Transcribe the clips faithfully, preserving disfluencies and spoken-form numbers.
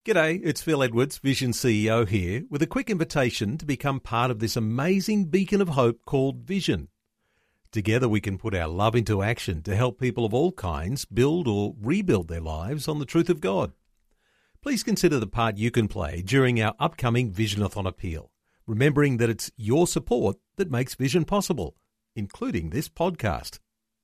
G'day, it's Phil Edwards, Vision C E O here, with a quick invitation to become part of this amazing beacon of hope called Vision. Together we can put our love into action to help people of all kinds build or rebuild their lives on the truth of God. Please consider the part you can play during our upcoming Visionathon appeal, remembering that it's your support that makes Vision possible, including this podcast.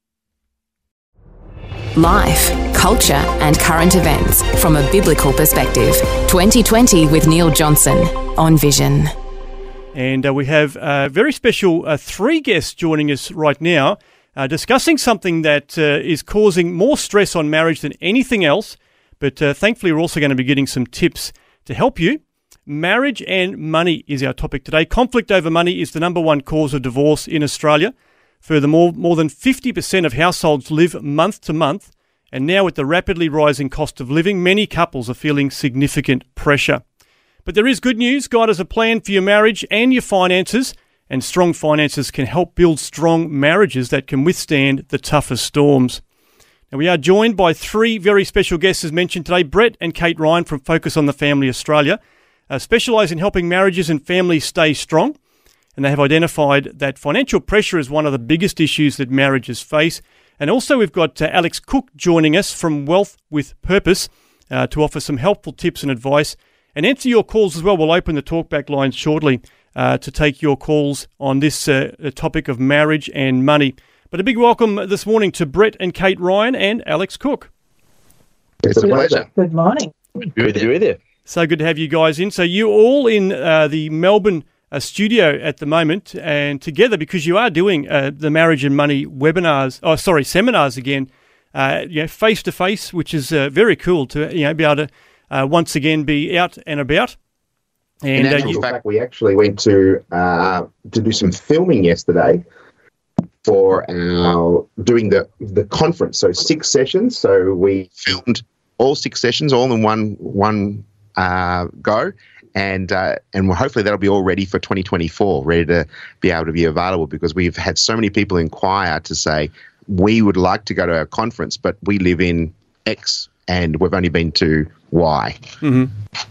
Life, culture and current events from a biblical perspective. twenty twenty with Neil Johnson on Vision. And uh, we have a very special uh, three guests joining us right now, uh, discussing something that uh, is causing more stress on marriage than anything else. But uh, thankfully, we're also going to be getting some tips to help you. Marriage and money is our topic today. Conflict over money is the number one cause of divorce in Australia. Furthermore, more than fifty percent of households live month to month, and now with the rapidly rising cost of living, many couples are feeling significant pressure. But there is good news. God has a plan for your marriage and your finances, and strong finances can help build strong marriages that can withstand the toughest storms. Now, we are joined by three very special guests, as mentioned today, Brett and Kate Ryan from Focus on the Family Australia, uh, specialise in helping marriages and families stay strong. And they have identified that financial pressure is one of the biggest issues that marriages face. And also we've got uh, Alex Cook joining us from Wealth with Purpose uh, to offer some helpful tips and advice and answer your calls as well. We'll open the talkback lines shortly uh, to take your calls on this uh, topic of marriage and money. But a big welcome this morning to Brett and Kate Ryan and Alex Cook. It's a pleasure. Good morning. Good to be with you. So good to have you guys in. So you're all in uh, the Melbourne a studio at the moment, and together, because you are doing uh, the marriage and money webinars, oh sorry, seminars again, uh, you know, face to face, which is uh, very cool to you know be able to uh, once again be out and about. And in actual uh, you, fact, we actually went to uh, to do some filming yesterday for our doing the the conference. So six sessions. So we filmed all six sessions, all in one one uh, go. And uh, and hopefully that'll be all ready for twenty twenty-four, ready to be able to be available, because we've had so many people inquire to say, we would like to go to our conference, but we live in X and we've only been to Y. Mm-hmm.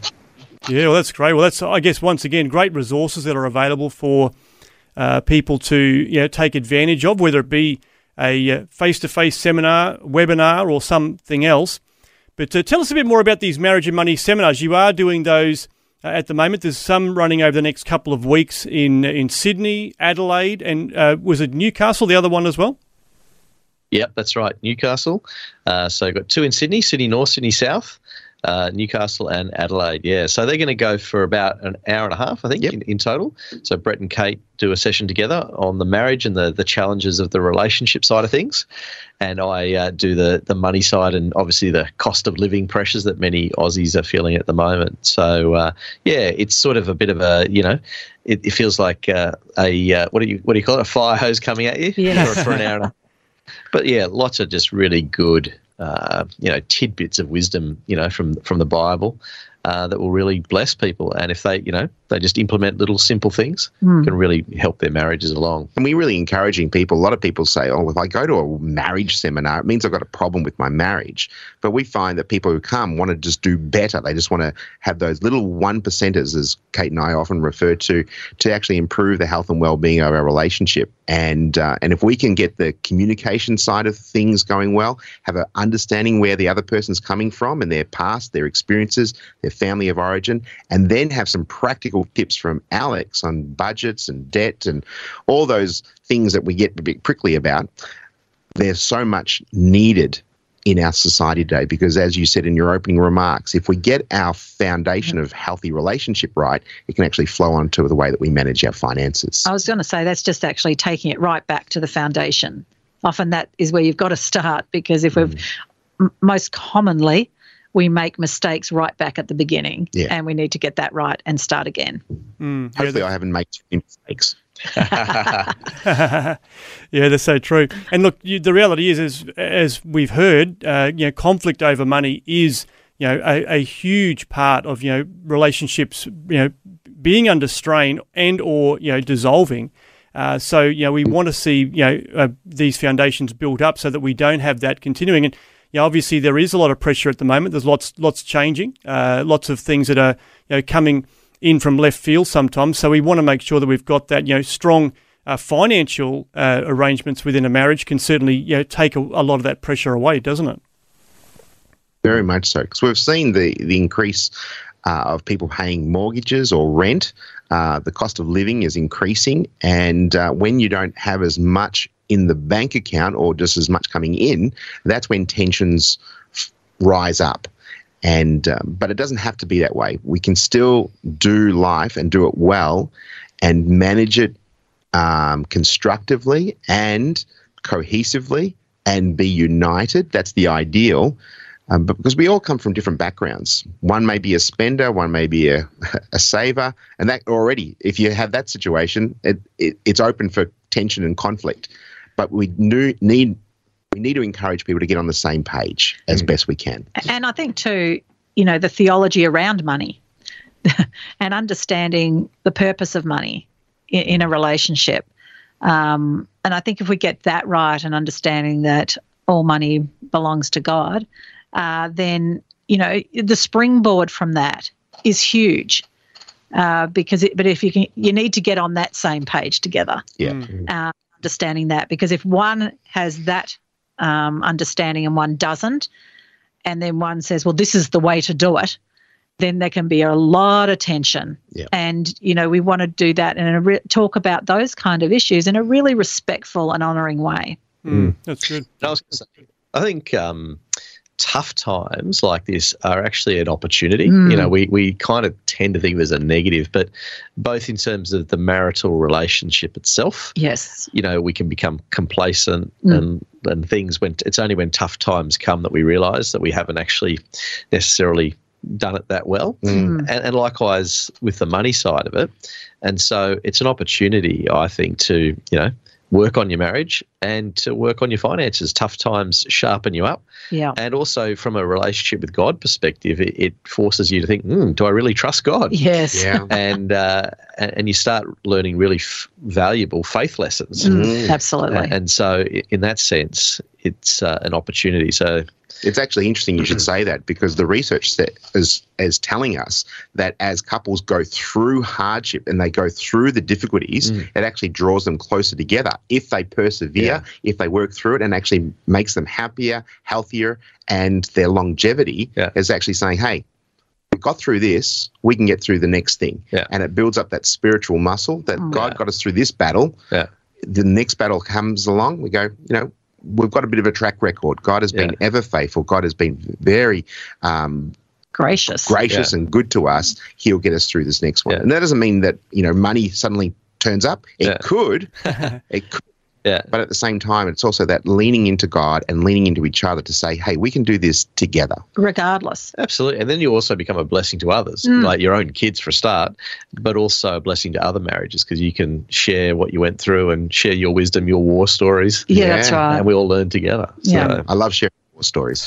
Yeah, well, that's great. Well, that's, I guess, once again, great resources that are available for uh, people to you know, take advantage of, whether it be a uh, face-to-face seminar, webinar, or something else. But uh, tell us a bit more about these marriage and money seminars. You are doing those Uh, at the moment. There's some running over the next couple of weeks in in Sydney, Adelaide, and uh, was it Newcastle, the other one as well? Yep, that's right, Newcastle. Uh, so got two in Sydney, Sydney North, Sydney South, uh, Newcastle and Adelaide, yeah. So they're going to go for about an hour and a half, I think, yep. in, in total. So Brett and Kate do a session together on the marriage and the, the challenges of the relationship side of things. And I uh, do the, the money side and obviously the cost of living pressures that many Aussies are feeling at the moment. So, uh, yeah, it's sort of a bit of a, you know, it, it feels like uh, a, uh, what do you what do you call it, a fire hose coming at you yeah. for, for an hour and a half. But, yeah, lots of just really good, uh, you know, tidbits of wisdom, you know, from from the Bible uh, that will really bless people. And if they, you know, they just implement little simple things, mm. can really help their marriages along. And we're really encouraging people. A lot of people say, oh, if I go to a marriage seminar, it means I've got a problem with my marriage. But we find that people who come want to just do better. They just want to have those little one percenters, as Kate and I often refer to, to actually improve the health and well-being of our relationship. And uh, and if we can get the communication side of things going well, have an understanding where the other person's coming from and their past, their experiences, their family of origin, and then have some practical tips from Alex on budgets and debt and all those things that we get a bit prickly about, there's so much needed in our society today, because as you said in your opening remarks, if we get our foundation of healthy relationship right, it can actually flow on to the way that we manage our finances. I was going to say that's just actually taking it right back to the foundation. Often that is where you've got to start, because if we've mm. m- most commonly we make mistakes right back at the beginning, yeah. and we need to get that right and start again. Mm, Hopefully yeah, I haven't made too many mistakes. Yeah, that's so true. And look, you, the reality is, as as we've heard, uh, you know, conflict over money is, you know, a, a huge part of, you know, relationships, you know, being under strain and or, you know, dissolving. Uh, so, you know, we want to see, you know, uh, these foundations built up so that we don't have that continuing. And, know, obviously there is a lot of pressure at the moment. There's lots lots changing, uh, lots of things that are, you know, coming in from left field sometimes. So we want to make sure that we've got that, you know, strong uh, financial uh, arrangements within a marriage can certainly, you know, take a, a lot of that pressure away, doesn't it? Very much so, because we've seen the the increase uh, of people paying mortgages or rent. Uh, the cost of living is increasing, and uh, when you don't have as much in the bank account or just as much coming in, that's when tensions f- rise up. And um, but it doesn't have to be that way. We can still do life and do it well and manage it um, constructively and cohesively and be united. That's the ideal. Um, but because we all come from different backgrounds. One may be a spender, one may be a, a saver. And that already, if you have that situation, it, it, it's open for tension and conflict. But we do need we need to encourage people to get on the same page as mm. best we can. And I think too, you know, the theology around money and understanding the purpose of money in, in a relationship. Um, and I think if we get that right and understanding that all money belongs to God, uh, then, you know, the springboard from that is huge. Uh, because it, but if you can, you need to get on that same page together. Yeah. Uh, understanding that, because if one has that um, understanding and one doesn't, and then one says, well, this is the way to do it, then there can be a lot of tension. Yeah. And, you know, we want to do that and a re- talk about those kind of issues in a really respectful and honouring way. Mm, that's good. I was going to say, I think um, tough times like this are actually an opportunity. Mm. You know, we, we kind of tend to think of it as a negative, but both in terms of the marital relationship itself. Yes. You know, we can become complacent mm. and, and things when it's only when tough times come that we realise that we haven't actually necessarily done it that well. Mm. And, and likewise with the money side of it. And so it's an opportunity, I think, to, you know, work on your marriage and to work on your finances. Tough times sharpen you up. Yeah. And also from a relationship with God perspective, it, it forces you to think, hmm, do I really trust God? Yes. Yeah. and, uh, and and you start learning really f- valuable faith lessons. Mm, absolutely. And, and so in that sense, it's uh, an opportunity. So it's actually interesting you should say that, because the research that is, is telling us that as couples go through hardship and they go through the difficulties, mm. it actually draws them closer together if they persevere, yeah. if they work through it, and actually makes them happier, healthier, and their longevity yeah. is actually saying, hey, we got through this, we can get through the next thing. Yeah. And it builds up that spiritual muscle that mm. God yeah. got us through this battle. Yeah. The next battle comes along, we go, you know, we've got a bit of a track record. God has been yeah. ever faithful. God has been very um, gracious, gracious yeah. and good to us. He'll get us through this next one. Yeah. And that doesn't mean that, you know, money suddenly turns up. It yeah. could. It could. Yeah. But at the same time, it's also that leaning into God and leaning into each other to say, hey, we can do this together. Regardless. Absolutely. And then you also become a blessing to others, mm. like your own kids for a start, but also a blessing to other marriages, because you can share what you went through and share your wisdom, your war stories. Yeah, yeah. that's right. And we all learn together. Yeah. So. I love sharing war stories.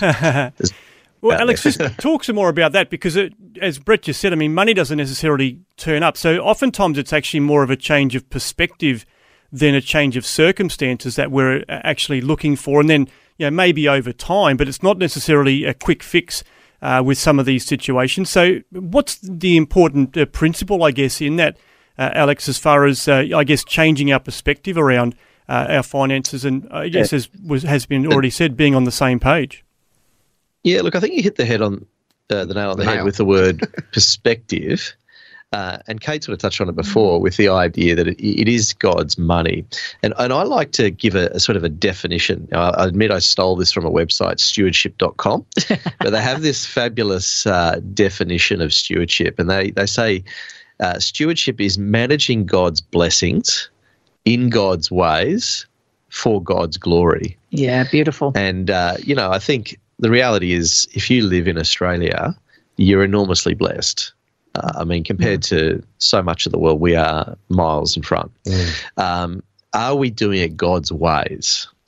Well, Alex, just talk some more about that, because it, as Brett just said, I mean, money doesn't necessarily turn up. So oftentimes it's actually more of a change of perspective than a change of circumstances that we're actually looking for. And then, you know, maybe over time, but it's not necessarily a quick fix uh, with some of these situations. So what's the important uh, principle, I guess, in that, uh, Alex, as far as, uh, I guess, changing our perspective around uh, our finances and, I guess, as was, has been already said, being on the same page? Yeah, look, I think you hit the head on uh, the nail on the nail. head with the word perspective. Uh, and Kate sort of touched on it before with the idea that it, it is God's money. And and I like to give a, a sort of a definition. Now, I admit I stole this from a website, stewardship dot com, but they have this fabulous uh, definition of stewardship. And they, they say uh, stewardship is managing God's blessings in God's ways for God's glory. Yeah, beautiful. And, uh, you know, I think the reality is if you live in Australia, you're enormously blessed. Uh, I mean, compared mm. to so much of the world, we are miles in front. Mm. Um, are we doing it God's ways?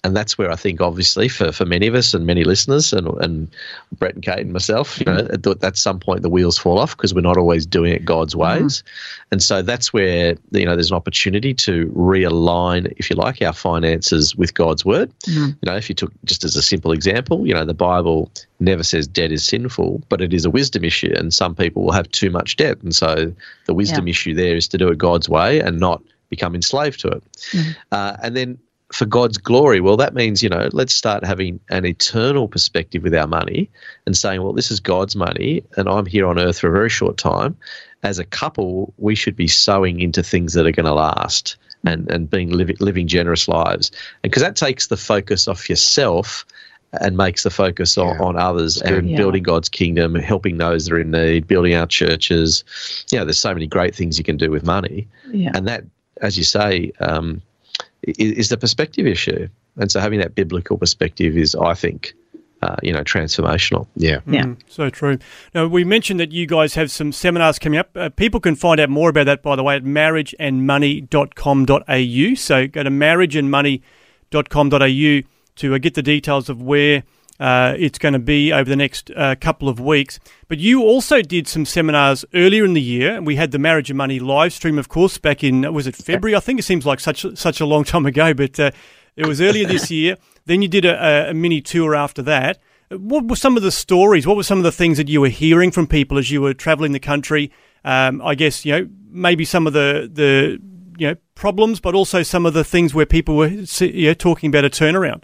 and that's where I think, obviously, for, for many of us and many listeners, and and Brett and Kate and myself, you know, at, at some point the wheels fall off because we're not always doing it God's ways. Mm-hmm. And so that's where, you know, there's an opportunity to realign, if you like, our finances with God's word. Mm-hmm. You know, if you took, just as a simple example, you know, the Bible never says debt is sinful, but it is a wisdom issue, and some people will have too much debt. And so the wisdom yeah. issue there is to do it God's way and not become enslaved to it. Mm-hmm. Uh, and then for God's glory, well, that means, you know, let's start having an eternal perspective with our money and saying, well, this is God's money and I'm here on earth for a very short time. As a couple, we should be sowing into things that are going to last and, and being living, living generous lives. And because that takes the focus off yourself and makes the focus on, yeah. on others and yeah. building God's kingdom, helping those that are in need, building our churches. You know, there's so many great things you can do with money. Yeah. And that, as you say, um, is, is the perspective issue. And so having that biblical perspective is, I think, uh, you know, transformational. Yeah. Yeah. Mm, so true. Now, we mentioned that you guys have some seminars coming up. Uh, people can find out more about that, by the way, at marriage and money dot com dot a u. So go to marriage and money dot com dot a u to uh, get the details of where uh, it's going to be over the next uh, couple of weeks. But you also did some seminars earlier in the year. We had the Marriage and Money live stream, of course, back in, was it February? I think it seems like such such a long time ago, but uh, it was earlier this year. Then you did a, a mini tour after that. What were some of the stories? What were some of the things that you were hearing from people as you were traveling the country? Um, I guess, you know, maybe some of the, the you know, problems, but also some of the things where people were, you know, talking about a turnaround.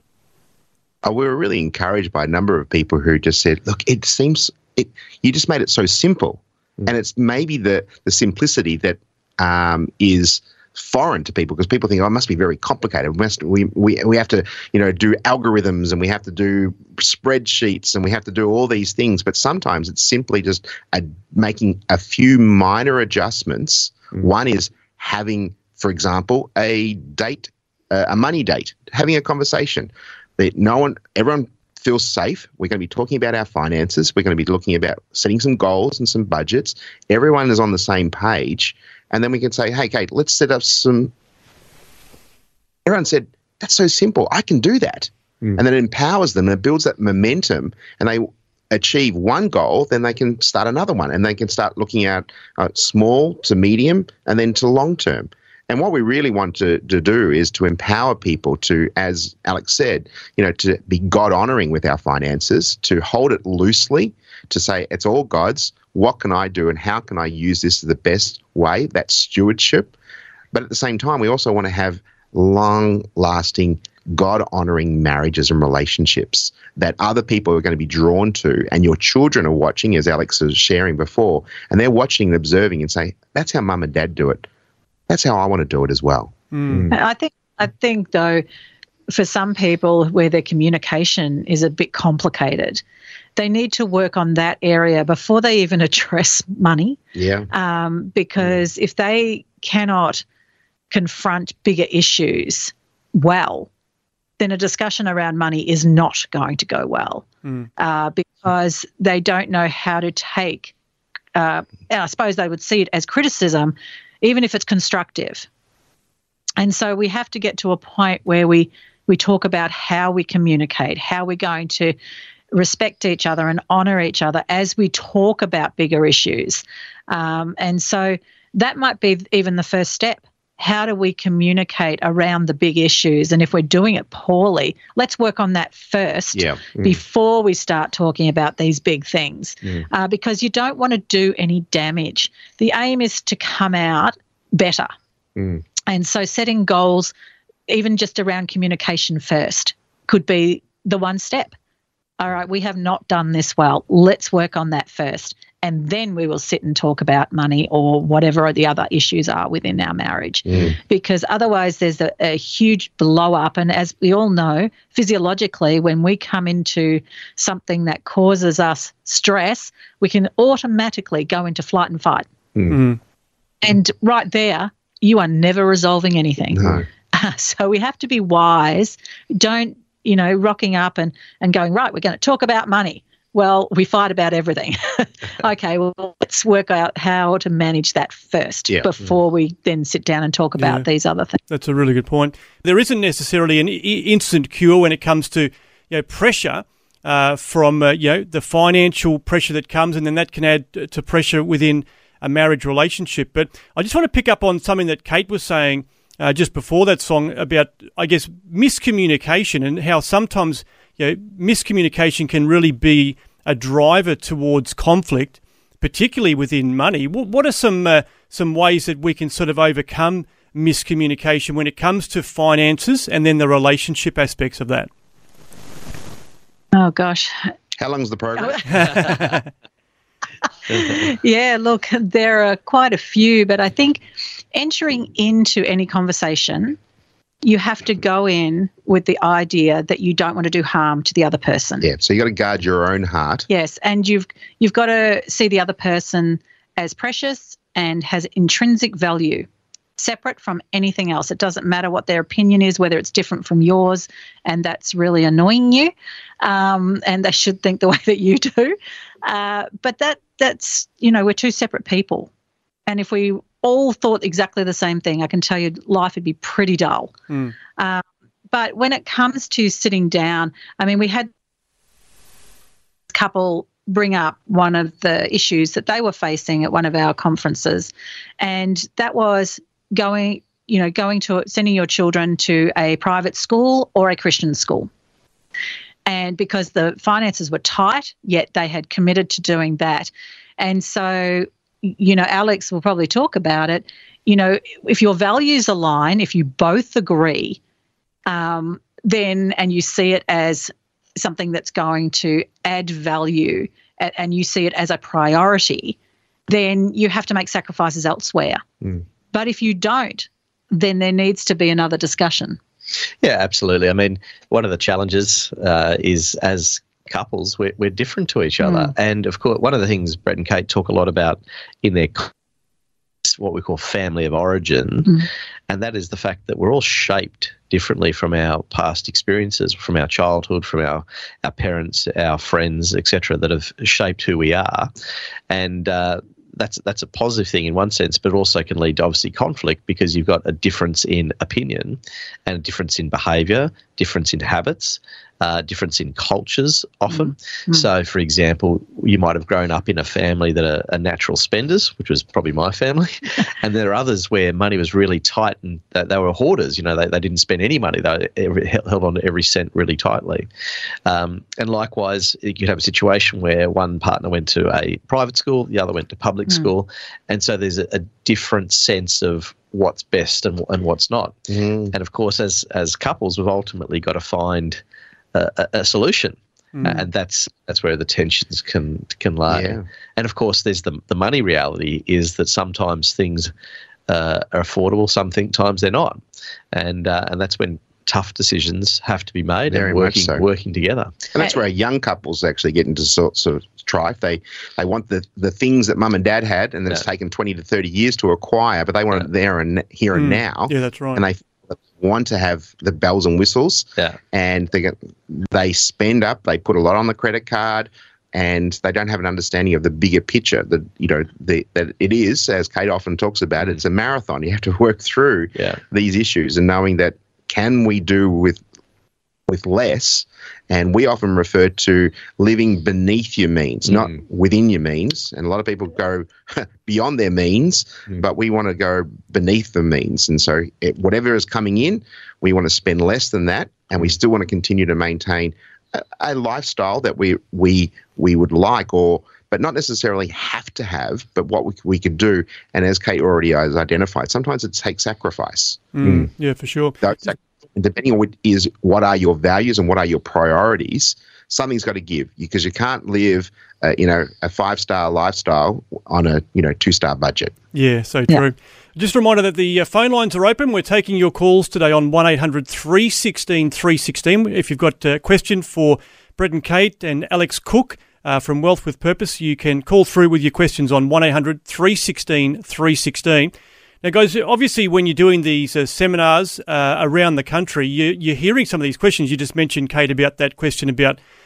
Uh, we were really encouraged by a number of people who just said, look, it seems it, you just made it so simple. Mm. And it's maybe the, the simplicity that um, is foreign to people, because people think, oh, it must be very complicated. We, must, we, we, we have to, you know, do algorithms and we have to do spreadsheets and we have to do all these things. But sometimes it's simply just a, making a few minor adjustments. Mm. One is having, for example, a date, uh, a money date, having a conversation. That no one, everyone feels safe. We're going to be talking about our finances. We're going to be looking about setting some goals and some budgets. Everyone is on the same page. And then we can say, hey, Kate, let's set up some. Everyone said, that's so simple. I can do that. Mm. And then it empowers them and it builds that momentum, and they achieve one goal, then they can start another one, and they can start looking at uh, small to medium and then to long term. And what we really want to, to do is to empower people to, as Alex said, you know, to be God-honouring with our finances, to hold it loosely, to say it's all God's. What can I do and how can I use this the best way? That's stewardship. But at the same time, we also want to have long-lasting, God-honouring marriages and relationships that other people are going to be drawn to, and your children are watching, as Alex was sharing before, and they're watching and observing and say, that's how mum and dad do it. That's how I want to do it as well. Mm. I think, I think though, for some people where their communication is a bit complicated, they need to work on that area before they even address money. Yeah. Um, because yeah. if they cannot confront bigger issues well, then a discussion around money is not going to go well mm. uh, because they don't know how to take, uh, and I suppose they would see it as criticism, even if it's constructive. And so we have to get to a point where we, we talk about how we communicate, how we're going to respect each other and honour each other as we talk about bigger issues. Um, and so that might be even the first step. How do we communicate around the big issues? And if we're doing it poorly, let's work on that first yeah. mm. before we start talking about these big things, mm. uh, because you don't want to do any damage. The aim is to come out better. Mm. And so setting goals, even just around communication first, could be the one step. All right, we have not done this well. Let's work on that first. And then we will sit and talk about money or whatever the other issues are within our marriage. Mm. Because otherwise there's a, a huge blow up. And as we all know, physiologically, when we come into something that causes us stress, we can automatically go into flight and fight. Mm. And right there, you are never resolving anything. No. So we have to be wise. Don't, you know, rocking up and, and going, right, we're going to talk about money. well, we fight about everything. Okay, well, let's work out how to manage that first yeah. before mm. we then sit down and talk about yeah. these other things. That's a really good point. There isn't necessarily an I- instant cure when it comes to, you know, pressure uh, from, uh, you know, the financial pressure that comes, and then that can add to pressure within a marriage relationship. But I just want to pick up on something that Kate was saying uh, just before that song about, I guess, miscommunication, and how sometimes, you know, miscommunication can really be a driver towards conflict, particularly within money. What are some uh, some ways that we can sort of overcome miscommunication when it comes to finances and then the relationship aspects of that? Oh, gosh. How long's the program? Yeah, look, there are quite a few, but I think entering into any conversation, you have to go in with the idea that you don't want to do harm to the other person. Yeah, so you got to guard your own heart. Yes, and you've you've got to see the other person as precious and has intrinsic value, separate from anything else. It doesn't matter what their opinion is, whether it's different from yours, and that's really annoying you, um, and they should think the way that you do. Uh, but that that's, you know, we're two separate people. And if we all thought exactly the same thing, I can tell you life would be pretty dull. Mm. Um, but when it comes to sitting down, I mean, we had a couple bring up one of the issues that they were facing at one of our conferences, and that was going, you know, going to sending your children to a private school or a Christian school. And because the finances were tight, yet they had committed to doing that. And so, you know, Alex will probably talk about it. You know, if your values align, if you both agree, um, then, and you see it as something that's going to add value, and you see it as a priority, then you have to make sacrifices elsewhere. Mm. But if you don't, then there needs to be another discussion. Yeah, absolutely. I mean, one of the challenges uh, is as couples, we're, we're different to each other. Mm. And, of course, one of the things Brett and Kate talk a lot about in their what we call family of origin, mm. and that is the fact that we're all shaped differently from our past experiences, from our childhood, from our, our parents, our friends, et cetera, that have shaped who we are. And uh, that's that's a positive thing in one sense, but also can lead to obviously conflict because you've got a difference in opinion and a difference in behaviour, difference in habits, uh, difference in cultures often. Mm-hmm. So, for example, you might have grown up in a family that are, are natural spenders, which was probably my family, and there are others where money was really tight and they, they were hoarders. You know, they, they didn't spend any money. They held on to every cent really tightly. Um, and likewise, you could have a situation where one partner went to a private school, the other went to public mm. school, and so there's a, a different sense of what's best and, and what's not. Mm. And of course, as as couples, we've ultimately got to find a, a, a solution, mm. uh, and that's that's where the tensions can can lie. Yeah. And of course, there's the the money reality is that sometimes things uh, are affordable, sometimes they're not, and uh, and that's when tough decisions have to be made. Very and working so. working together. And that's where young couples actually get into sorts of strife. They they want the, the things that mum and dad had, and that yeah. it's taken twenty to thirty years to acquire, but they want yeah. it there and here and mm. now. Yeah, that's right. And they want to have the bells and whistles. Yeah. And they get, they spend up. They put a lot on the credit card, and they don't have an understanding of the bigger picture. That you know the, that it is, as Kate often talks about, it's a marathon. You have to work through yeah. these issues, and knowing that can we do with with less. And we often refer to living beneath your means, mm. not within your means. And a lot of people go beyond their means, mm. but we want to go beneath the means. And so it, whatever is coming in, we want to spend less than that, and we still want to continue to maintain a, a lifestyle that we we we would like, or but not necessarily have to have, but what we, we could do. And as Kate already has identified, sometimes it takes sacrifice. Mm. Mm. Yeah, for sure. So, and depending on what is what are your values and what are your priorities, something's got to give, because you can't live, uh, you know, a five-star lifestyle on a, you know, two-star budget. Yeah, so true. Yeah. Just a reminder that the uh, phone lines are open. We're taking your calls today on one eight hundred three one six three one six. If you've got a question for Brett and Kate and Alex Cook uh, from Wealth with Purpose, you can call through with your questions on one eight hundred three one six three one six. Now, guys, obviously when you're doing these uh, seminars uh, around the country, you, you're hearing some of these questions. You just mentioned, Kate, about that question about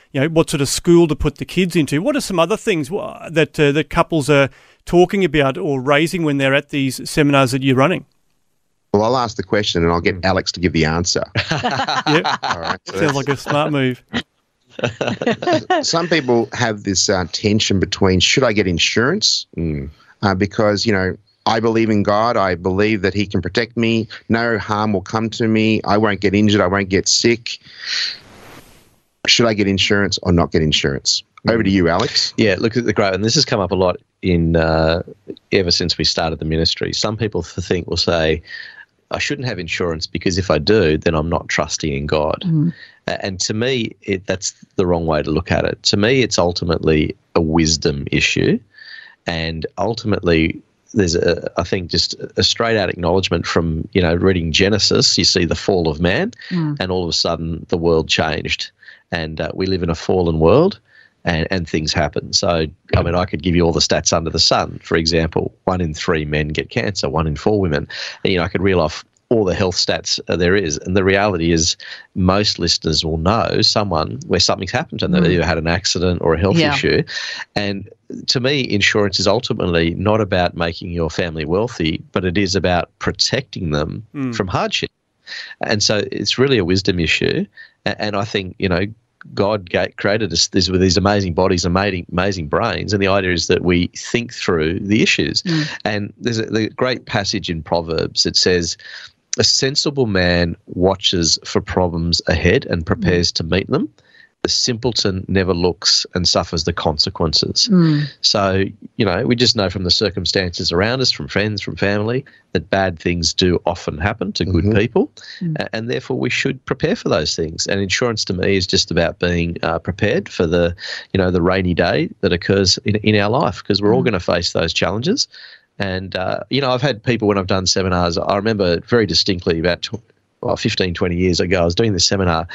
you know, what sort of school to put the kids into. What are some other things that uh, that couples are talking about or raising when they're at these seminars that you're running? Well, I'll ask the question and I'll get Alex to give the answer. Yeah, all right. So sounds like a smart move. Some people have this uh, tension between, should I get insurance? Mm. Uh, because, you know, I believe in God. I believe that he can protect me. No harm will come to me. I won't get injured. I won't get sick. Should I get insurance or not get insurance? Over to you, Alex. Yeah, look at the great, and this has come up a lot in uh, ever since we started the ministry. Some people think will say, I shouldn't have insurance because if I do, then I'm not trusting in God. Mm. And to me, it, that's the wrong way to look at it. To me, it's ultimately a wisdom issue, and ultimately there's a, I think, just a straight out acknowledgement from, you know, reading Genesis. You see the fall of man, mm. and all of a sudden the world changed, and uh, we live in a fallen world. And, and things happen. So, I mean, I could give you all the stats under the sun. For example, one in three men get cancer, one in four women. And, you know, I could reel off all the health stats uh, there is. And the reality is most listeners will know someone where something's happened to them. Mm. They've either had an accident or a health yeah. issue. And to me, insurance is ultimately not about making your family wealthy, but it is about protecting them mm. from hardship. And so it's really a wisdom issue. And, and I think, you know, God created us this, with these amazing bodies, amazing, amazing brains, and the idea is that we think through the issues. Mm. And there's a, the great passage in Proverbs that says, a sensible man watches for problems ahead and prepares mm. to meet them. The simpleton never looks and suffers the consequences. Mm. So, you know, we just know from the circumstances around us, from friends, from family, that bad things do often happen to good mm-hmm. people, mm. and therefore we should prepare for those things. And insurance to me is just about being uh, prepared for the, you know, the rainy day that occurs in, in our life, because we're mm. all going to face those challenges. And, uh, you know, I've had people when I've done seminars, I remember very distinctly about well, fifteen, twenty years ago, I was doing this seminar.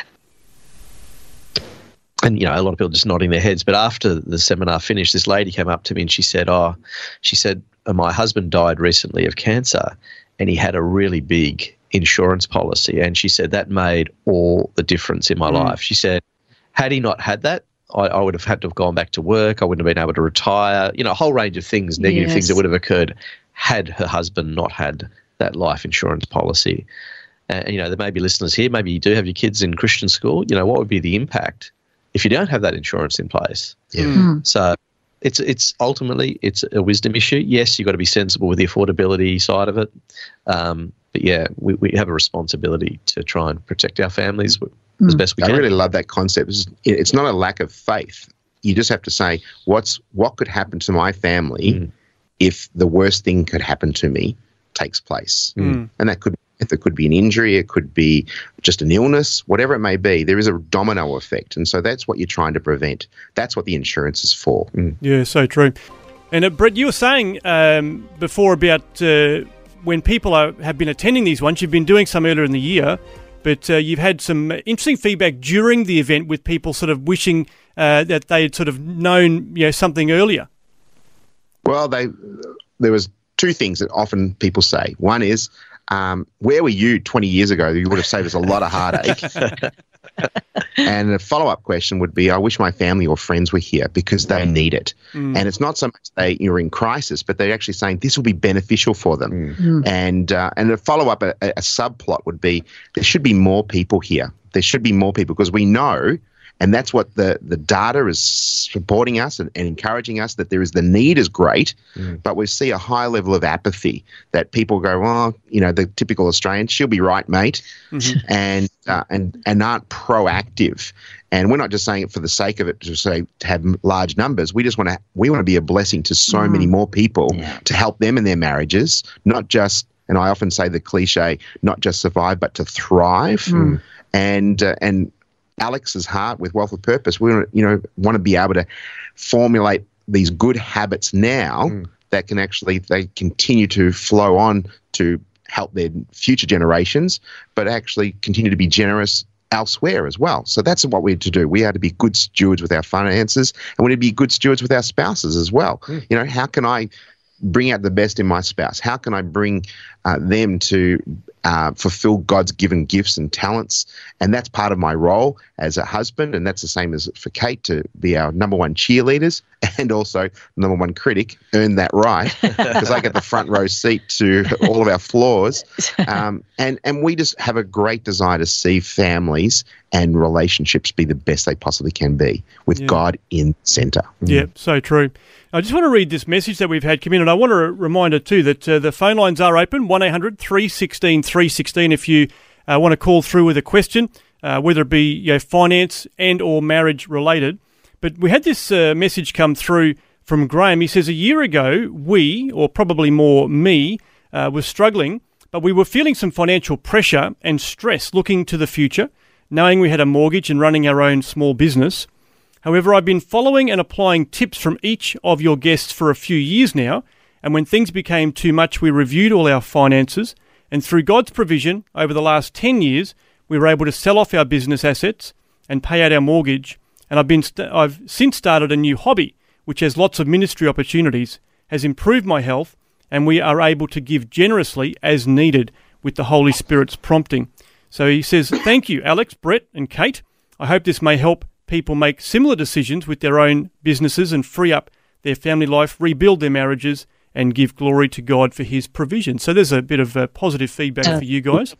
And, you know, a lot of people just nodding their heads. But after the seminar finished, this lady came up to me and she said, oh, she said, my husband died recently of cancer and he had a really big insurance policy. And she said that made all the difference in my mm. life. She said, had he not had that, I, I would have had to have gone back to work. I wouldn't have been able to retire. You know, a whole range of things, negative yes. things that would have occurred had her husband not had that life insurance policy. And, uh, you know, there may be listeners here, maybe you do have your kids in Christian school. You know, what would be the impact if you don't have that insurance in place? Yeah. Mm. So it's it's ultimately it's a wisdom issue. Yes, you've got to be sensible with the affordability side of it. Um, but yeah, we, we have a responsibility to try and protect our families mm. as best we can. I really love that concept. It's, it's not a lack of faith. You just have to say, what's what could happen to my family mm. if the worst thing could happen to me takes place? Mm. And that could If it could be an injury, it could be just an illness, whatever it may be, there is a domino effect. And so that's what you're trying to prevent. That's what the insurance is for. Mm. Yeah, so true. And uh, Brett, you were saying um, before about uh, when people are, have been attending these ones, you've been doing some earlier in the year, but uh, you've had some interesting feedback during the event with people sort of wishing uh, that they had sort of known, you know, something earlier. Well, they there was two things that often people say. One is, Um, where were you twenty years ago? You would have saved us a lot of heartache. And the follow-up question would be, I wish my family or friends were here because they need it. Mm. And it's not so much they you're in crisis, but they're actually saying this will be beneficial for them. Mm. Mm. And uh, and the follow-up, a, a subplot would be, there should be more people here. There should be more people because we know, and that's what the, the data is supporting us and, and encouraging us, that there is the need is great, mm. but we see a high level of apathy that people go, well, you know, the typical Australian, she'll be right, mate, mm-hmm. and uh, and and aren't proactive. And we're not just saying it for the sake of it to say to have large numbers. We just want to we want to be a blessing to so mm. many more people yeah. to help them in their marriages, not just. And I often say the cliche, not just survive, but to thrive, mm. and uh, and. Alex's heart with Wealth with Purpose, we you know want to be able to formulate these good habits now mm. that can actually they continue to flow on to help their future generations, but actually continue to be generous elsewhere as well. So that's what we're to do. We are to be good stewards with our finances, and we need to be good stewards with our spouses as well. Mm. You know, how can I bring out the best in my spouse? How can I bring uh, them to uh, fulfill God's given gifts and talents. And that's part of my role as a husband, and that's the same as for Kate, to be our number one cheerleaders and also number one critic. Earn that right, because I get the front row seat to all of our flaws. Um, and, and we just have a great desire to see families and relationships be the best they possibly can be, with yeah. God in the centre. Yeah, so true. I just want to read this message that we've had come in, and I want to remind you too that uh, the phone lines are open, one eight hundred three one six three one six if you uh, want to call through with a question, uh, whether it be you know, finance and or marriage related. But we had this uh, message come through from Graham. He says, a year ago, we, or probably more me, uh, was struggling, but we were feeling some financial pressure and stress looking to the future, knowing we had a mortgage and running our own small business. However, I've been following and applying tips from each of your guests for a few years now, and when things became too much, we reviewed all our finances, and through God's provision, over the last ten years, we were able to sell off our business assets and pay out our mortgage, and I've been st- I've since started a new hobby, which has lots of ministry opportunities, has improved my health, and we are able to give generously as needed with the Holy Spirit's prompting. So he says, thank you, Alex, Brett, and Kate. I hope this may help people make similar decisions with their own businesses and free up their family life, rebuild their marriages, and give glory to God for his provision. So there's a bit of uh, positive feedback for you guys.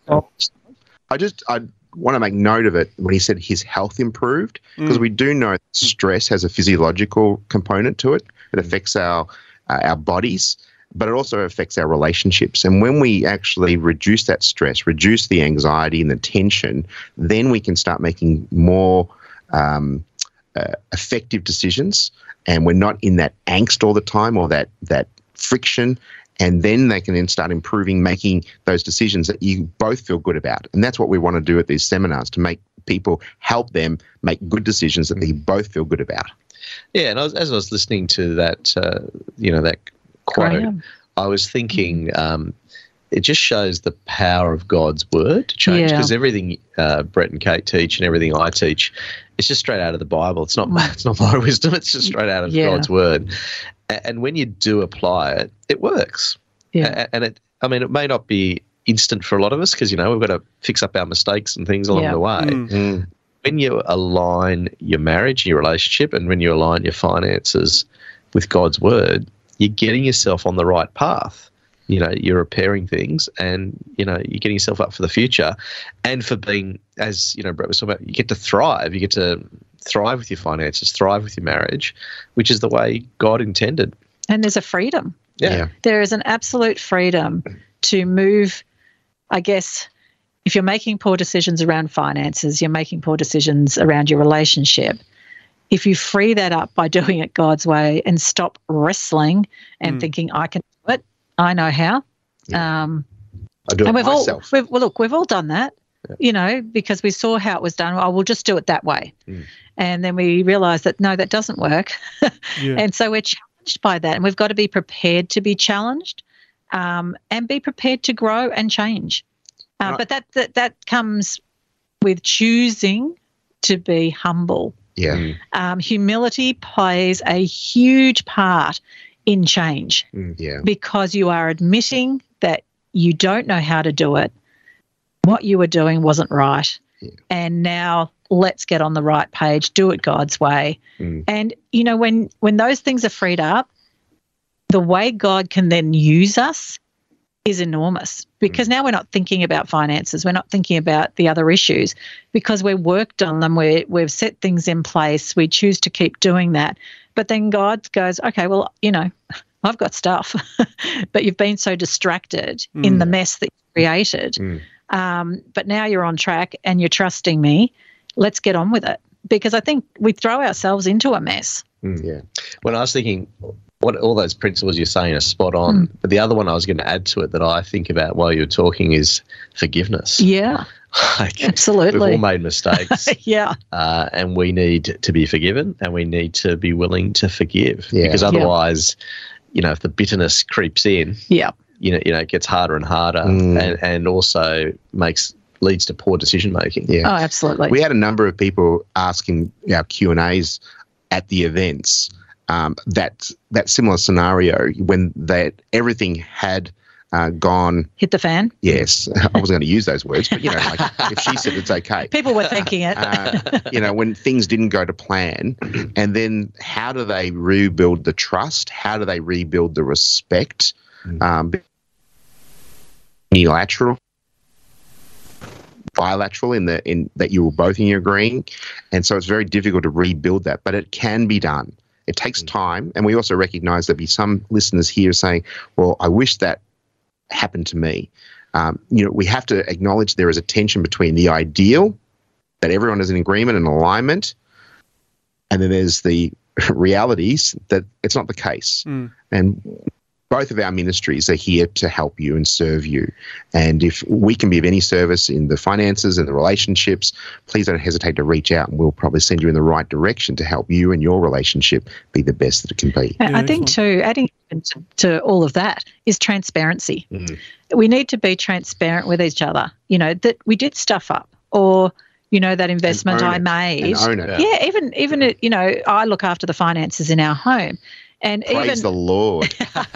I just I want to make note of it when he said his health improved, because mm. we do know that stress has a physiological component to it. It affects our uh, our bodies, but it also affects our relationships. And when we actually reduce that stress, reduce the anxiety and the tension, then we can start making more Um, uh, effective decisions, and we're not in that angst all the time or that that friction, and then they can then start improving, making those decisions that you both feel good about. And that's what we want to do at these seminars, to make people, help them make good decisions that they both feel good about. Yeah, and I was, as I was listening to that, uh, you know, that quote, Graham. I was thinking, um, it just shows the power of God's word to change, because yeah. everything uh, Brett and Kate teach and everything I teach, it's just straight out of the Bible. It's not it's not my wisdom. It's just straight out of yeah. God's word. And when you do apply it, it works. Yeah. And it, I mean, it may not be instant for a lot of us, because, you know, we've got to fix up our mistakes and things along yeah. the way. Mm-hmm. When you align your marriage, your relationship, and when you align your finances with God's word, you're getting yourself on the right path. You know, you're repairing things, and, you know, you're getting yourself up for the future, and for being, as, you know, Brett was talking about, you get to thrive. You get to thrive with your finances, thrive with your marriage, which is the way God intended. And there's a freedom. Yeah. yeah. There is an absolute freedom to move, I guess, if you're making poor decisions around finances, you're making poor decisions around your relationship. If you free that up by doing it God's way and stop wrestling and mm. thinking, I can do it, I know how. Yeah. Um, I do it and we've myself. All, we've, well, look, we've all done that, yeah. you know, because we saw how it was done. Well, we'll just do it that way. Mm. And then we realised that, no, that doesn't work. yeah. And so we're challenged by that, and we've got to be prepared to be challenged um, and be prepared to grow and change. Uh, right. But that, that that comes with choosing to be humble. Yeah. Um, humility plays a huge part in change, mm, yeah. because you are admitting that you don't know how to do it. What you were doing wasn't right. Yeah. And now let's get on the right page, do it God's way. Mm. And, you know, when, when those things are freed up, the way God can then use us is enormous, because mm. now we're not thinking about finances. We're not thinking about the other issues, because we've worked on them. We're, we've set things in place. We choose to keep doing that. But then God goes, okay, well, you know, I've got stuff, but you've been so distracted mm. in the mess that you created. Mm. Um, but now you're on track and you're trusting me. Let's get on with it. Because I think we throw ourselves into a mess. Mm, yeah. When I was thinking, what all those principles you're saying are spot on. Mm. But the other one I was going to add to it that I think about while you're talking is forgiveness. Yeah. Like, absolutely. We've all made mistakes. yeah. Uh, and we need to be forgiven, and we need to be willing to forgive. Yeah. Because otherwise, yeah. you know, if the bitterness creeps in, yeah. you know, you know, it gets harder and harder, mm. and, and also makes leads to poor decision making. Yeah. Oh, absolutely. We had a number of people asking our Q and A's at the events um, that that similar scenario when that everything had uh, gone... Hit the fan? Yes. I wasn't going to use those words, but, you know, like if she said it's okay. People were thinking it. uh, you know, when things didn't go to plan, and then how do they rebuild the trust? How do they rebuild the respect? Um, unilateral, bilateral in the in that you were both in agreeing, and so it's very difficult to rebuild that, but it can be done. It takes time, and we also recognise there'll be some listeners here saying, well, I wish that happened to me. Um, you know, we have to acknowledge there is a tension between the ideal, that everyone is in agreement and alignment, and then there's the realities that it's not the case. Mm. And both of our ministries are here to help you and serve you. And if we can be of any service in the finances and the relationships, please don't hesitate to reach out, and we'll probably send you in the right direction to help you and your relationship be the best that it can be. I think too, adding to, to all of that is transparency. Mm. We need to be transparent with each other, you know, that we did stuff up, or, you know, that investment I made. And own it. Yeah, yeah even, even it, you know, I look after the finances in our home. And Praise even, the Lord.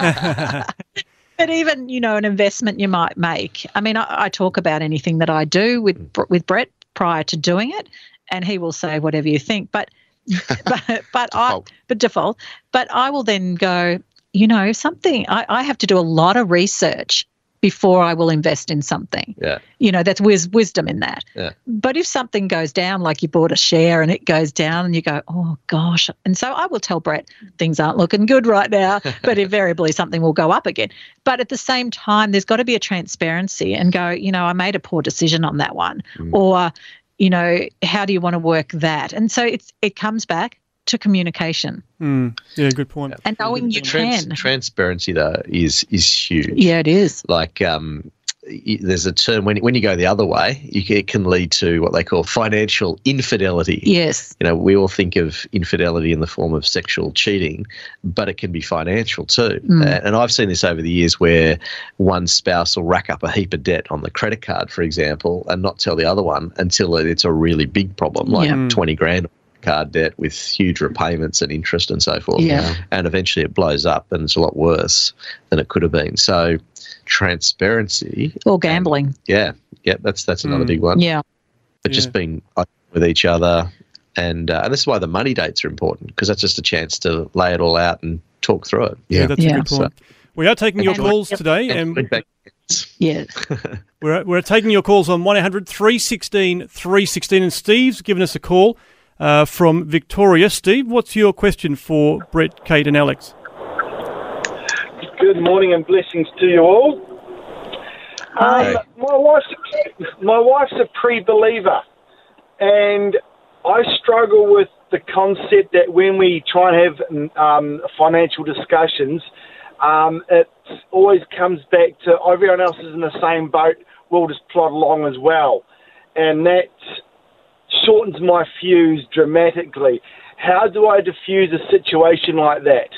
But even, you know, an investment you might make. I mean, I, I talk about anything that I do with with Brett prior to doing it, and he will say whatever you think. But but but I but default. But I will then go, you know, something. I, I have to do a lot of research before I will invest in something. Yeah. You know, that's wis- wisdom in that. Yeah. But if something goes down, like you bought a share and it goes down and you go, oh, gosh. And so I will tell Brett, things aren't looking good right now, but invariably something will go up again. But at the same time, there's got to be a transparency and go, you know, I made a poor decision on that one. Mm. Or, you know, how do you want to work that? And so it's it comes back to communication. Mm. Yeah, good point. And knowing you Trans- can. Transparency, though, is is huge. Yeah, it is. Like, um, there's a term, when when you go the other way, you can, it can lead to what they call financial infidelity. Yes. You know, we all think of infidelity in the form of sexual cheating, but it can be financial too. Mm. Uh, and I've seen this over the years where one spouse will rack up a heap of debt on the credit card, for example, and not tell the other one until it's a really big problem, like yeah. twenty grand card debt with huge repayments and interest and so forth. Yeah. And eventually it blows up and it's a lot worse than it could have been. So transparency. Or gambling. And, yeah. Yeah, that's that's another mm. big one. Yeah. But yeah. just being with each other. And, uh, and this is why the money dates are important, because that's just a chance to lay it all out and talk through it. Yeah, yeah that's yeah. a good point. So, we are taking your calls today. And, and yeah. we're, we're taking your calls on one eight hundred three one six three one six. And Steve's given us a call Uh, from Victoria. Steve, what's your question for Brett, Kate and Alex? Good morning and blessings to you all. Hi. Um, my wife's, my wife's a pre-believer, and I struggle with the concept that when we try and have um, financial discussions, um, it always comes back to everyone else is in the same boat, we'll just plod along as well. And that shortens my fuse dramatically. How do I diffuse a situation like that?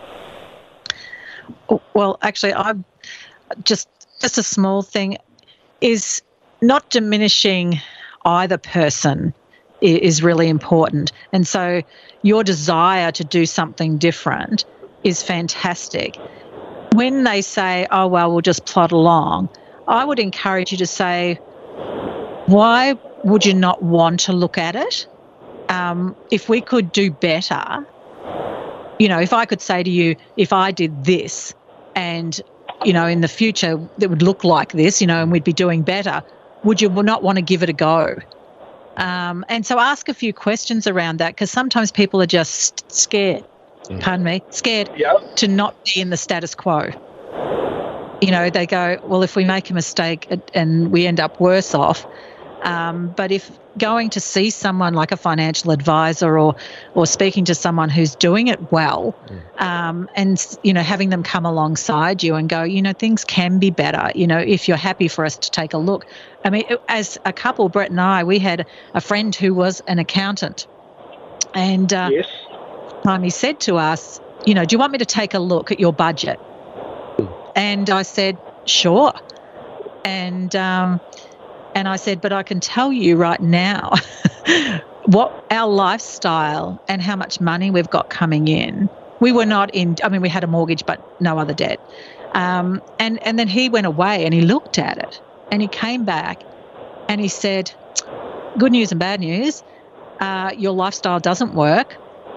Well, actually, I'm just just a small thing is not diminishing either person is really important. And so your desire to do something different is fantastic. When they say, oh, well, we'll just plod along, I would encourage you to say, why would you not want to look at it? Um, if we could do better, you know, if I could say to you, if I did this and, you know, in the future that would look like this, you know, and we'd be doing better, would you not want to give it a go? Um, and so ask a few questions around that, because sometimes people are just scared, mm. pardon me, scared yep. to not be in the status quo. You know, they go, well, if we make a mistake and we end up worse off, Um, but if going to see someone like a financial advisor or or speaking to someone who's doing it well, um, and, you know, having them come alongside you and go, you know, things can be better, you know, if you're happy for us to take a look. I mean, as a couple, Brett and I, we had a friend who was an accountant. And uh, yes. time he said to us, you know, do you want me to take a look at your budget? And I said, sure. And um And I said, but I can tell you right now what our lifestyle and how much money we've got coming in we were not in, I mean, we had a mortgage but no other debt. Um, and, and then he went away and he looked at it and he came back and he said, good news and bad news, uh, your lifestyle doesn't work.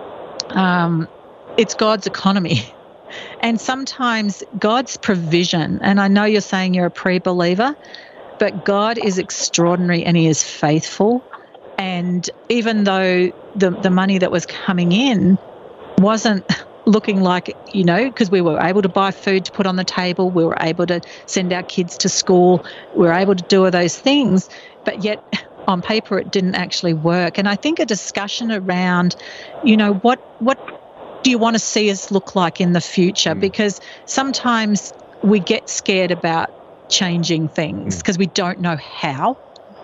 Um, it's God's economy. And sometimes God's provision, and I know you're saying you're a pre-believer, but God is extraordinary and he is faithful. And even though the, the money that was coming in wasn't looking like, you know, because we were able to buy food to put on the table, we were able to send our kids to school, we were able to do all those things, but yet on paper it didn't actually work. And I think a discussion around, you know, what what do you want to see us look like in the future? Mm. Because sometimes we get scared about changing things because mm. we don't know how.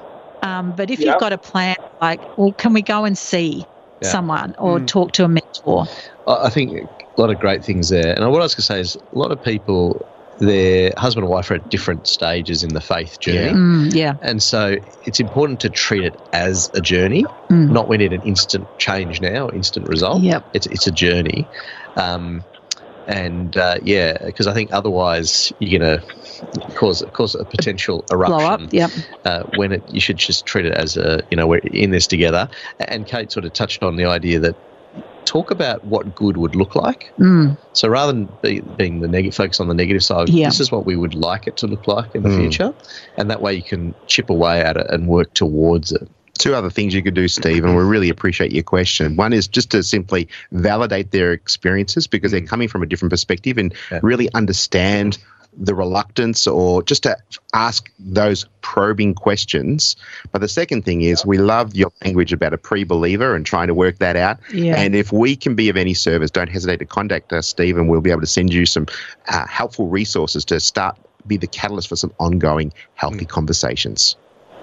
Um, but if yep. you've got a plan, like, well, can we go and see yeah. someone or mm. talk to a mentor? I think a lot of great things there. And what I was going to say is a lot of people, their husband and wife are at different stages in the faith journey. Yeah. Mm, yeah. And so it's important to treat it as a journey, mm. not we need an instant change now, instant result. Yep. It's, it's a journey. Um, and, uh, yeah, because I think otherwise you're going to cause cause a potential eruption. Blow up, yep. Uh, when it, you should just treat it as a, you know, we're in this together. And Kate sort of touched on the idea that talk about what good would look like. Mm. So rather than be, being the negative, focus on the negative side, yeah. this is what we would like it to look like in the mm. future. And that way you can chip away at it and work towards it. Two other things you could do, Steve, and we really appreciate your question. One is just to simply validate their experiences because they're coming from a different perspective and yeah. really understand the reluctance or just to ask those probing questions. But the second thing is we love your language about a pre-believer and trying to work that out. Yeah. And if we can be of any service, don't hesitate to contact us, Steve, and we'll be able to send you some uh, helpful resources to start be the catalyst for some ongoing healthy mm. conversations.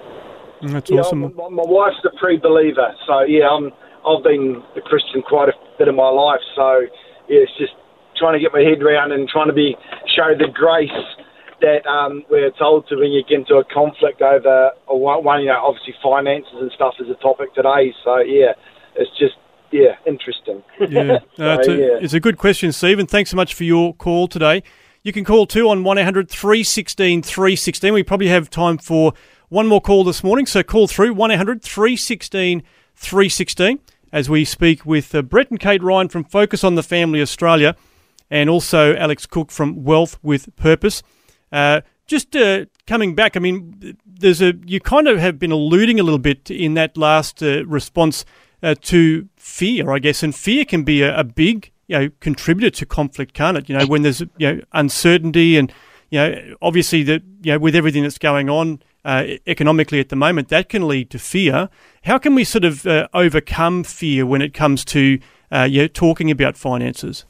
That's yeah, awesome. My, my wife's a pre-believer, so yeah, I'm, I've been a Christian quite a bit of my life. So yeah, it's just trying to get my head around and trying to be show the grace that um, we're told to when you get into a conflict over or one, one, you know, obviously finances and stuff is a topic today. So yeah, it's just yeah, interesting. Yeah, so, uh, it's, a, yeah. it's a good question, Stephen. Thanks so much for your call today. You can call too on one eight hundred three one six three one six. We probably have time for one more call this morning, so call through one eight hundred three one six three one six as we speak with uh, Brett and Kate Ryan from Focus on the Family Australia and also Alex Cook from Wealth with Purpose. Uh, just uh, coming back, I mean, there's a you kind of have been alluding a little bit in that last uh, response uh, to fear, I guess, and fear can be a, a big you know contributor to conflict, can't it? You know, when there's you know uncertainty and you know obviously that you know with everything that's going on uh, economically at the moment, that can lead to fear. How can we sort of uh, overcome fear when it comes to uh, you know, talking about finances?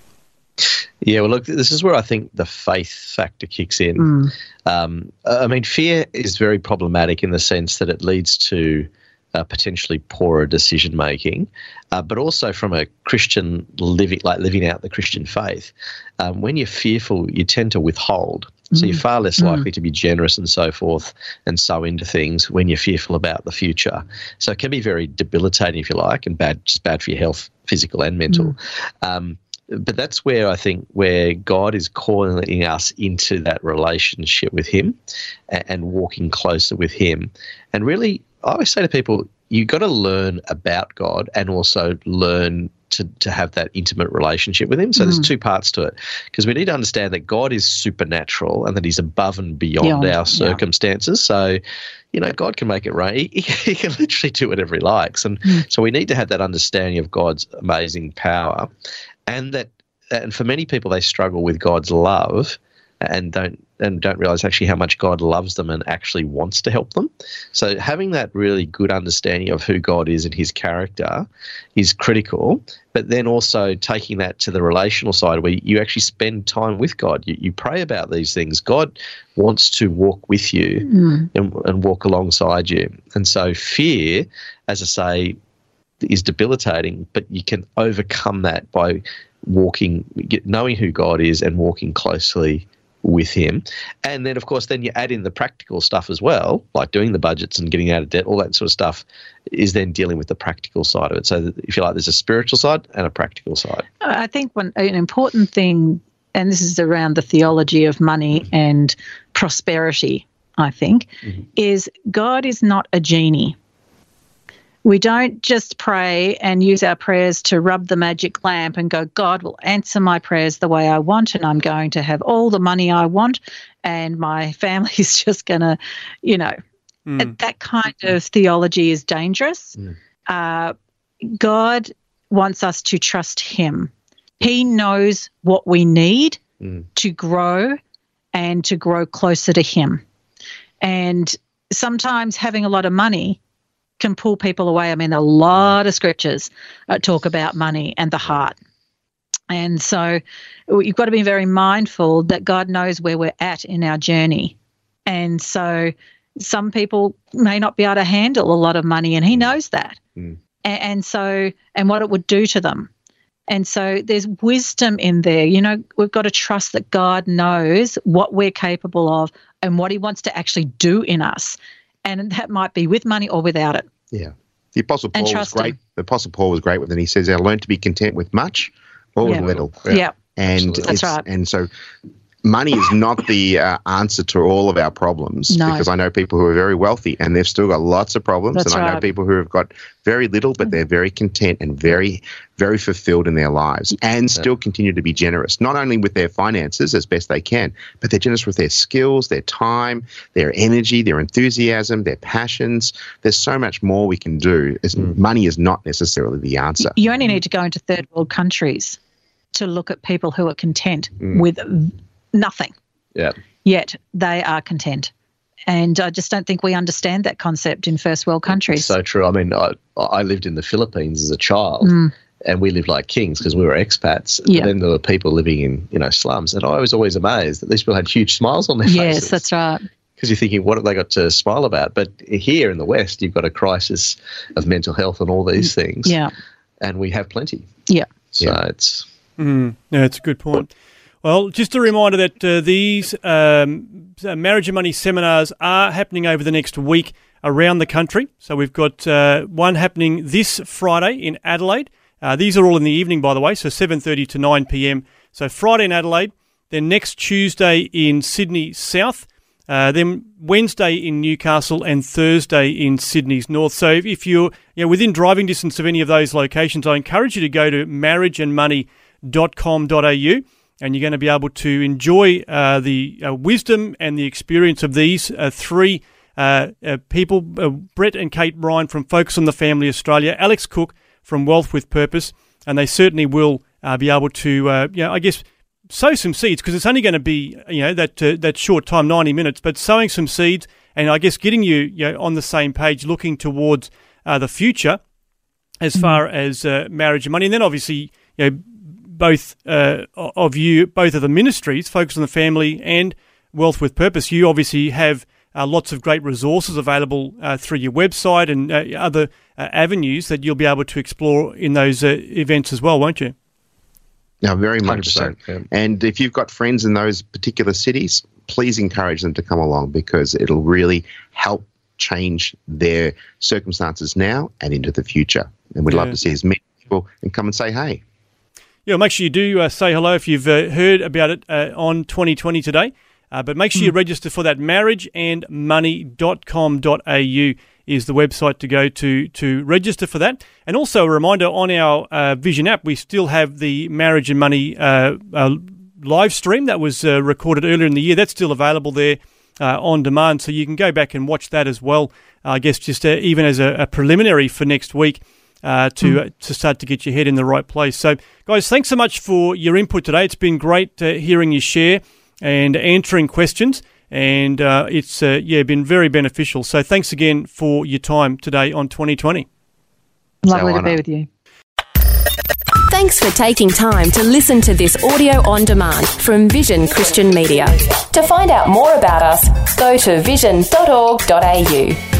Yeah, well, look, this is where I think the faith factor kicks in. Mm. Um, I mean, fear is very problematic in the sense that it leads to uh, potentially poorer decision making, uh, but also from a Christian living, like living out the Christian faith. Um, when you're fearful, you tend to withhold. So mm. you're far less mm. likely to be generous and so forth and sow into things when you're fearful about the future. So it can be very debilitating, if you like, and bad, just bad for your health, physical and mental. Mm. Um, But that's where I think where God is calling us into that relationship with him and, and walking closer with him. And really, I always say to people, you've got to learn about God and also learn to, to have that intimate relationship with him. So mm. there's two parts to it, because we need to understand that God is supernatural and that he's above and beyond yeah, our circumstances. Yeah. So, you know, God can make it rain. He, he can literally do whatever he likes. And mm. so we need to have that understanding of God's amazing power. And that, and for many people, they struggle with God's love, and don't and don't realize actually how much God loves them and actually wants to help them. So having that really good understanding of who God is and his character is critical. But then also taking that to the relational side where you actually spend time with God. You, you pray about these things. God wants to walk with you mm. and, and walk alongside you. And so fear, as I say, is debilitating, but you can overcome that by walking, knowing who God is and walking closely with him. And then, of course, then you add in the practical stuff as well, like doing the budgets and getting out of debt, all that sort of stuff is then dealing with the practical side of it. So if you like, there's a spiritual side and a practical side. I think one, an important thing, and this is around the theology of money mm-hmm. and prosperity, I think, mm-hmm. is God is not a genie. We don't just pray and use our prayers to rub the magic lamp and go, God will answer my prayers the way I want and I'm going to have all the money I want and my family's just going to, you know, mm. that kind of theology is dangerous. Mm. Uh, God wants us to trust him. He knows what we need mm. to grow and to grow closer to him. And sometimes having a lot of money can pull people away. I mean, a lot of scriptures uh, talk about money and the heart. And so you've got to be very mindful that God knows where we're at in our journey. And so some people may not be able to handle a lot of money, and he knows that. Mm. And, and so, and what it would do to them. And so there's wisdom in there. You know, we've got to trust that God knows what we're capable of and what he wants to actually do in us. And that might be with money or without it. Yeah. The Apostle Paul was great. Him. The Apostle Paul was great with it. He says, I learned to be content with much or yeah. with little. Yeah. yeah. And That's right. And so money is not the uh, answer to all of our problems no. because I know people who are very wealthy and they've still got lots of problems. That's and I right. know people who have got very little, but they're very content and very, very fulfilled in their lives and still yeah. continue to be generous, not only with their finances as best they can, but they're generous with their skills, their time, their energy, their enthusiasm, their passions. There's so much more we can do. Mm. Money is not necessarily the answer. You only need to go into third world countries to look at people who are content mm. with nothing. Yeah. Yet they are content. And I just don't think we understand that concept in first world countries. It's so true. I mean, I, I lived in the Philippines as a child mm. and we lived like kings because we were expats. Yeah. And then there were people living in, you know, slums. And I was always amazed that these people had huge smiles on their faces. Yes, that's right. Because you're thinking, what have they got to smile about? But here in the West, you've got a crisis of mental health and all these things. Yeah. And we have plenty. Yeah. So yeah. it's... Mm, yeah, it's a good point. Well, just a reminder that uh, these um, Marriage and Money seminars are happening over the next week around the country. So we've got uh, one happening this Friday in Adelaide. Uh, these are all in the evening, by the way, so seven thirty to nine p.m. So Friday in Adelaide, then next Tuesday in Sydney South, uh, then Wednesday in Newcastle and Thursday in Sydney's North. So if, if you're you know, within driving distance of any of those locations, I encourage you to go to marriage and money dot com dot a u. And you're going to be able to enjoy uh, the uh, wisdom and the experience of these uh, three uh, uh, people, uh, Brett and Kate Bryan from Focus on the Family Australia, Alex Cook from Wealth with Purpose, and they certainly will uh, be able to, uh, you know, I guess, sow some seeds because it's only going to be, you know, that uh, that short time, ninety minutes, but sowing some seeds and I guess getting you, you know, on the same page, looking towards uh, the future as mm-hmm. far as uh, marriage and money, and then obviously, you know, both uh, of you, both of the ministries, Focus on the Family and Wealth with Purpose, you obviously have uh, lots of great resources available uh, through your website and uh, other uh, avenues that you'll be able to explore in those uh, events as well, won't you? Yeah, very much so. Yeah. And if you've got friends in those particular cities, please encourage them to come along because it'll really help change their circumstances now and into the future. And we'd yeah. love to see as many people and come and say, hey. Yeah, make sure you do uh, say hello if you've uh, heard about it uh, on twenty twenty today. Uh, but make sure mm. you register for that. marriage and money dot com dot a u is the website to go to to register for that. And also a reminder, on our uh, Vision app, we still have the Marriage and Money uh, uh, live stream that was uh, recorded earlier in the year. That's still available there uh, on demand, so you can go back and watch that as well. Uh, I guess just uh, even as a, a preliminary for next week. Uh, to mm. uh, to start to get your head in the right place. So, guys, thanks so much for your input today. It's been great uh, hearing you share and answering questions, and uh, it's uh, yeah been very beneficial. So, thanks again for your time today on twenty twenty. Lovely to be with you. Thanks for taking time to listen to this audio on demand from Vision Christian Media. To find out more about us, go to vision dot org dot a u.